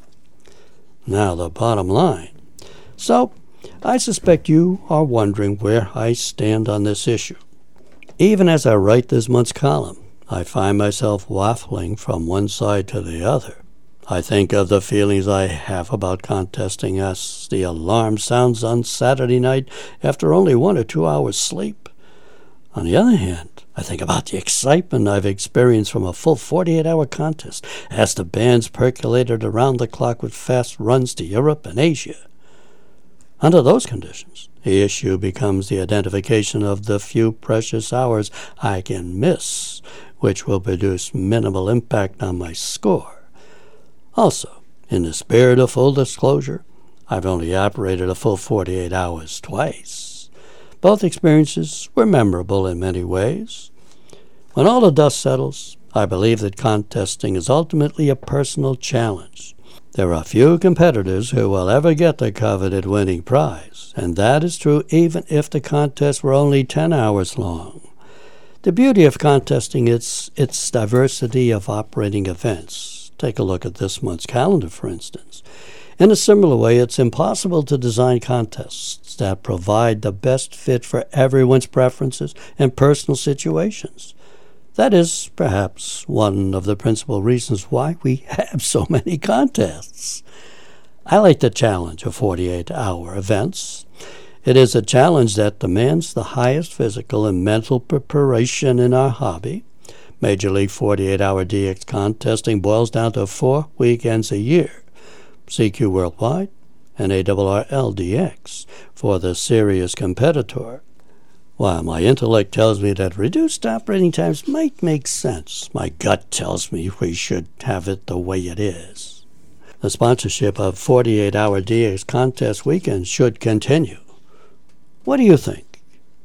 Now, the bottom line. So, I suspect you are wondering where I stand on this issue. Even as I write this month's column, I find myself waffling from one side to the other. I think of the feelings I have about contesting as the alarm sounds on Saturday night after only 1 or 2 hours sleep. On the other hand, I think about the excitement I've experienced from a full 48-hour contest as the bands percolated around the clock with fast runs to Europe and Asia. Under those conditions, the issue becomes the identification of the few precious hours I can miss, which will produce minimal impact on my score. Also, in the spirit of full disclosure, I've only operated a full 48 hours twice. Both experiences were memorable in many ways. When all the dust settles, I believe that contesting is ultimately a personal challenge. There are few competitors who will ever get the coveted winning prize, and that is true even if the contest were only 10 hours long. The beauty of contesting is its diversity of operating events. Take a look at this month's calendar, for instance. In a similar way, it's impossible to design contests that provide the best fit for everyone's preferences and personal situations. That is, perhaps, one of the principal reasons why we have so many contests. I like the challenge of 48-hour events. It is a challenge that demands the highest physical and mental preparation in our hobby. Major League 48-hour DX contesting boils down to 4 weekends a year. CQ Worldwide and ARRL DX for the serious competitor. While my intellect tells me that reduced operating times might make sense, my gut tells me we should have it the way it is. The sponsorship of 48-hour DX contest weekends should continue. What do you think?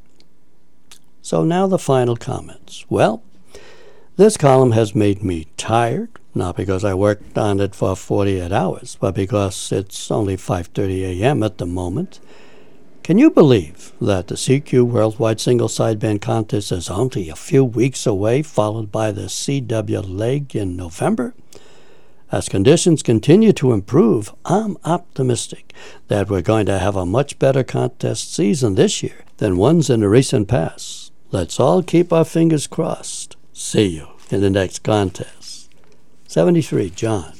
So now the final comments. Well, this column has made me tired, not because I worked on it for 48 hours, but because it's only 5:30 a.m. at the moment. Can you believe that the CQ Worldwide Single Sideband Contest is only a few weeks away, followed by the CW leg in November? As conditions continue to improve, I'm optimistic that we're going to have a much better contest season this year than ones in the recent past. Let's all keep our fingers crossed. See you in the next contest. 73 John,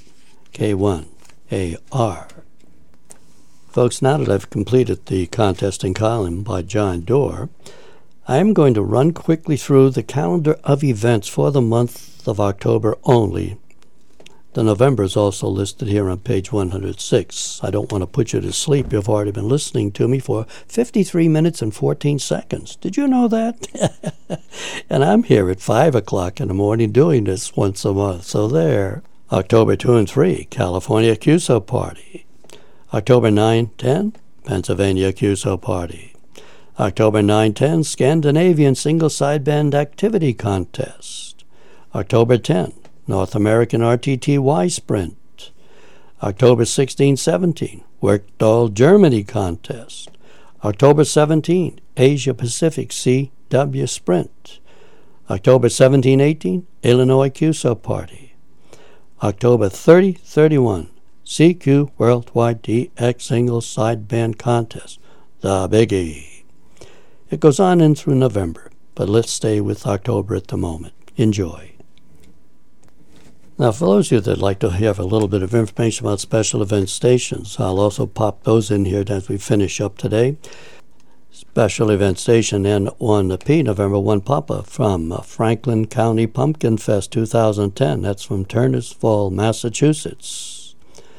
K1AR. Folks, now that I've completed the contesting column by John Doerr, I am going to run quickly through the calendar of events for the month of October only. The November is also listed here on page 106. I don't want to put you to sleep. You've already been listening to me for 53 minutes and 14 seconds. Did you know that? And I'm here at 5 o'clock in the morning doing this once a month. So there. October 2 and 3, California QSO Party. October 9-10, Pennsylvania QSO Party. October 9-10, Scandinavian Single Sideband Activity Contest. October 10, North American RTTY Sprint. October 16-17, Workdoll Germany Contest. October 17, Asia Pacific CW Sprint. October 17-18, Illinois QSO Party. October 30-31, CQ Worldwide DX Single Sideband Contest, the biggie. It goes on in through November, but let's stay with October at the moment. Enjoy. Now, for those of you that like to have a little bit of information about special event stations, I'll also pop those in here as we finish up today. Special event station N1P, November 1 Papa from Franklin County Pumpkin Fest 2010. That's from Turnersville, Massachusetts.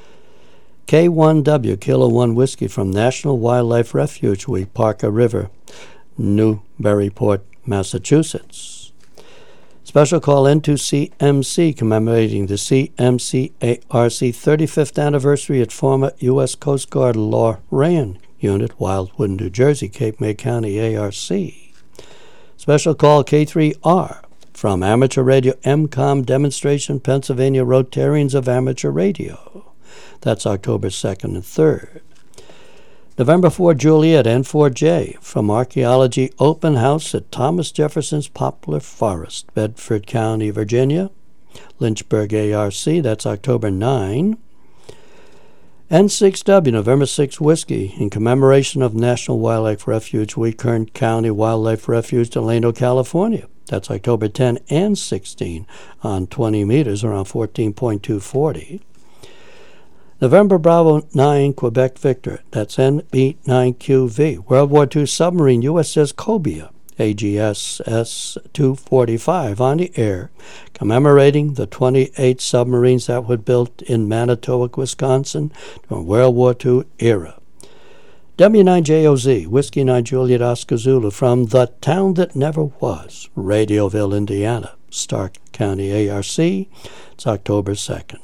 K1W, Kilo 1 Whiskey from National Wildlife Refuge Week, Parker River, Newburyport, Massachusetts. Special call N2CMC commemorating the CMCARC 35th anniversary at former U.S. Coast Guard Loran Unit, Wildwood, New Jersey, Cape May County ARC. Special call K3R from Amateur Radio MCOM Demonstration, Pennsylvania Rotarians of Amateur Radio. That's October 2nd and 3rd. November 4, Juliet N4J from Archaeology Open House at Thomas Jefferson's Poplar Forest, Bedford County, Virginia. Lynchburg ARC, that's October 9. N6W, November 6, Whiskey, in commemoration of National Wildlife Refuge Week, Kern County Wildlife Refuge, Delano, California. That's October 10 and 16 on 20 meters, around 14.240. November Bravo 9, Quebec Victor, that's NB9QV, World War II submarine USS Cobia, AGS S-245 on the air, commemorating the 28 submarines that were built in Manitowoc, Wisconsin during World War II era. W9JOZ, Whiskey 9 Juliet Oscar Zulu, from the town that never was, Radioville, Indiana, Stark County ARC, it's October 2nd.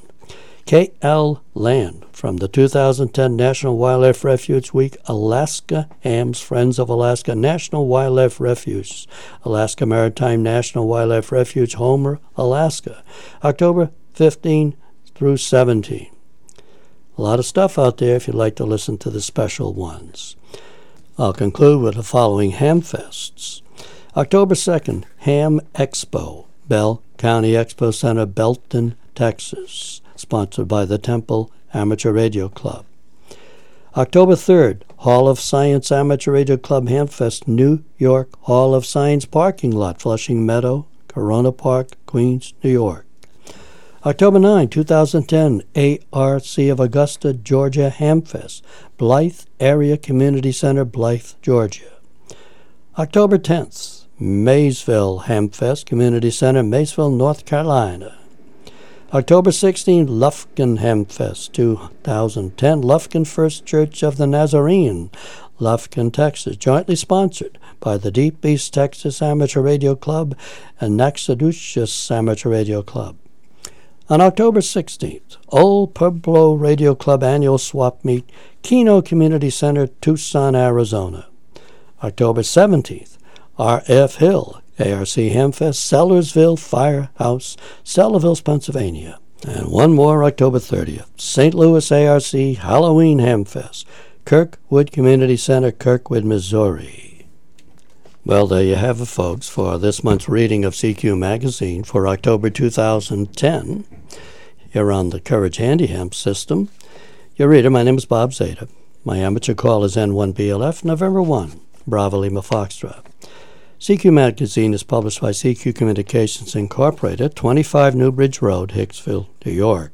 KL Land from the 2010 National Wildlife Refuge Week, Alaska Hams Friends of Alaska National Wildlife Refuge, Alaska Maritime National Wildlife Refuge, Homer, Alaska, October 15 through 17. A lot of stuff out there if you'd like to listen to the special ones. I'll conclude with the following Hamfests. October 2nd, Ham Expo, Bell County Expo Center, Belton, Texas, sponsored by the Temple Amateur Radio Club. October 3rd, Hall of Science Amateur Radio Club Hamfest, New York Hall of Science parking lot, Flushing Meadow, Corona Park, Queens, New York. October 9, 2010, ARC of Augusta, Georgia Hamfest, Blythe Area Community Center, Blythe, Georgia. October 10th, Maysville Hamfest, Community Center, Maysville, North Carolina. October 16, Lufkin Hamfest 2010, Lufkin First Church of the Nazarene, Lufkin, Texas, jointly sponsored by the Deep East Texas Amateur Radio Club and Nacogdoches Amateur Radio Club. On October 16th, Old Pueblo Radio Club Annual Swap Meet, Keno Community Center, Tucson, Arizona. October 17th, R.F. Hill ARC Hamfest, Sellersville Firehouse, Sellerville, Pennsylvania. And one more, October 30th, St. Louis ARC Halloween Hamfest, Kirkwood Community Center, Kirkwood, Missouri. Well, there you have it, folks, for this month's reading of CQ Magazine for October 2010. Here on the Courage Handy Ham system. Your reader, my name is Bob Zeta. My amateur call is N1BLF, November 1, Bravo Lima Foxtrot. CQ Magazine is published by CQ Communications Incorporated, 25 Newbridge Road, Hicksville, New York,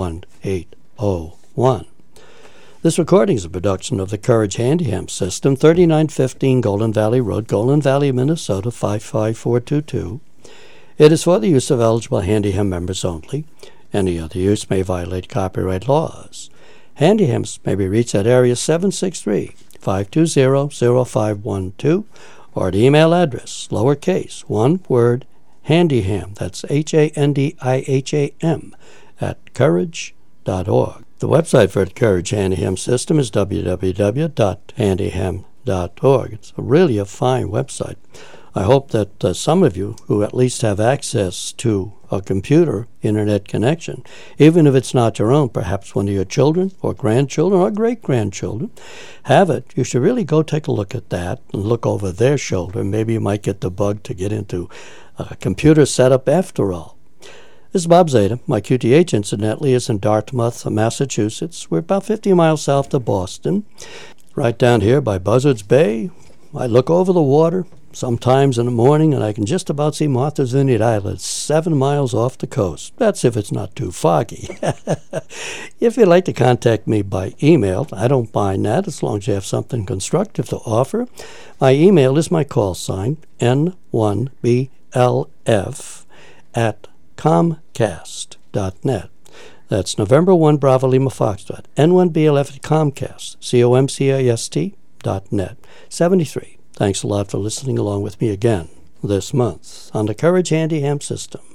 11801. This recording is a production of the Courage Handy Ham system, 3915 Golden Valley Road, Golden Valley, Minnesota, 55422. It is for the use of eligible Handy Ham members only. Any other use may violate copyright laws. Handy Hams may be reached at area 763-520-0512 or at email address, lowercase, one word, handyham, that's HANDIHAM, at courage.org. The website for the Courage Handy Ham system is www.handyham.org. It's really a fine website. I hope that some of you who at least have access to a computer internet connection, even if it's not your own, perhaps one of your children or grandchildren or great-grandchildren, have it. You should really go take a look at that and look over their shoulder. Maybe you might get the bug to get into a computer setup after all. This is Bob Zeta. My QTH, incidentally, is in Dartmouth, Massachusetts. We're about 50 miles south of Boston. Right down here by Buzzards Bay, I look over the water sometimes in the morning, and I can just about see Martha's Vineyard Island 7 miles off the coast. That's if it's not too foggy. If you'd like to contact me by email, I don't mind that as long as you have something constructive to offer. My email is my call sign, N1BLF at Comcast.net. That's November 1 Bravo Lima Foxtrot, N1BLF at Comcast, COMCAST.net. 73. Thanks a lot for listening along with me again. this month on the Courage Handy Ham System.